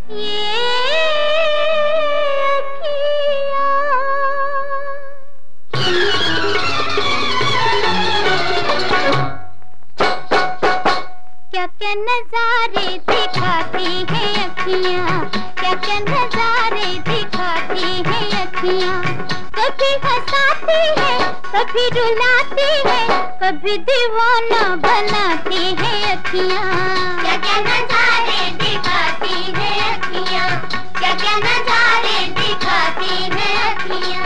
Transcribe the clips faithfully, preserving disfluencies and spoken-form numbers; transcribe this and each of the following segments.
क्या क्या नजारे दिखाती है अखियाँ, क्या क्या नजारे दिखाती है अखियाँ। कभी हंसाती है, कभी रुलाती है, कभी दीवाना बनाती है अखियाँ। क्या क्या नजारे दिखाती है अखियाँ, क्या क्या नजारे दिखाती है अखियाँ।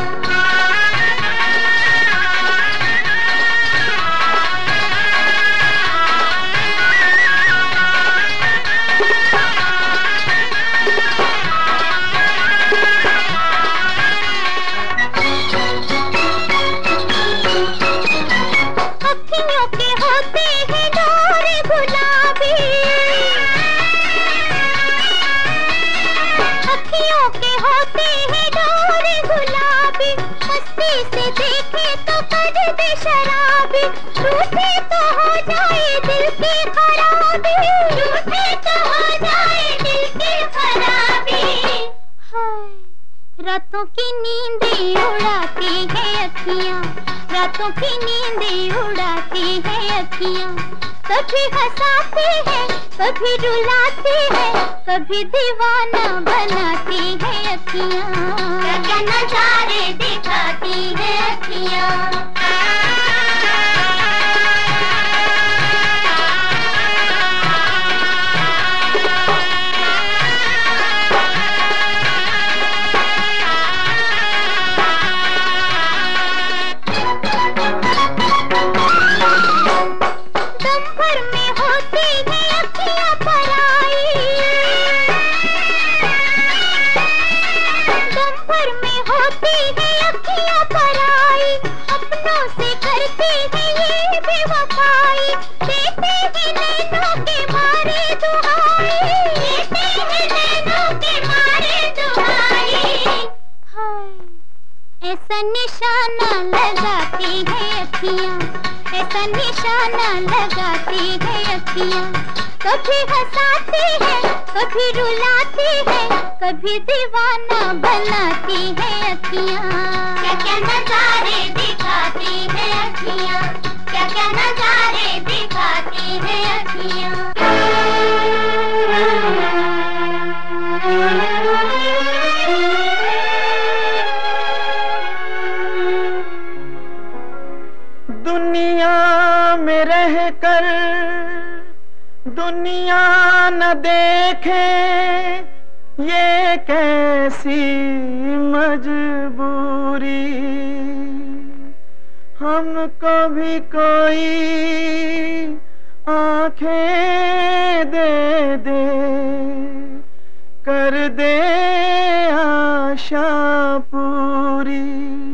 रूठे तो हो जाए दिल की खराबी, रूठे तो हो जाए दिल की खराबी। हाय रातों की नींदें उड़ाती है अखियाँ, रातों की नींदें उड़ाती है अखियाँ। कभी हंसाती है, कभी रुलाती है, कभी दीवाना बनाती है अखियाँ। क्या क्या नजारे दिखाती है अखियाँ। ऐसा निशाना लगाती है अखियाँ, ऐसा निशाना लगाती है अखियाँ। कभी हंसाती है, कभी रुलाती है, कभी दीवाना बनाती है अखियाँ। क्या क्या नजारे दिखाती है अखियाँ, क्या क्या नजारे दिखाती है अखियाँ। दुनिया में रह कर दुनिया न देखे, ये कैसी मजबूरी। हमको भी कोई आंखें दे दे, कर दे आशा पूरी।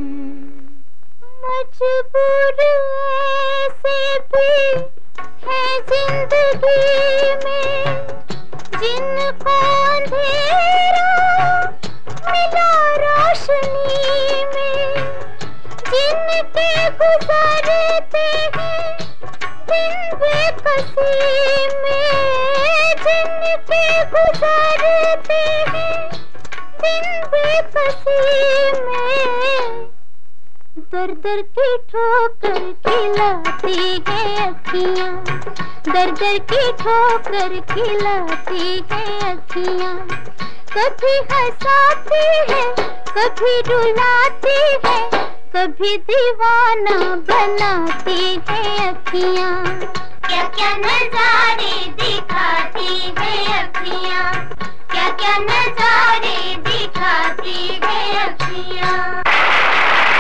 मजबूर ऐसे भी है जिंदगी में, जिनको अंधेरा मिला रोशनी में, जिनके गुजरते हैं दिन बेकसी में, जिनके गुजरते हैं दिन बेकसी में। दर दर की ठोकर खिलाती है अखियाँ, दर दर की ठोकर खिलाती है अखियाँ। कभी हंसाती है, कभी रुलाती है, कभी दीवाना बनाती है अखियाँ। क्या क्या नजारे दिखाती है अखियाँ, क्या क्या नजारे दिखाती है अखियाँ।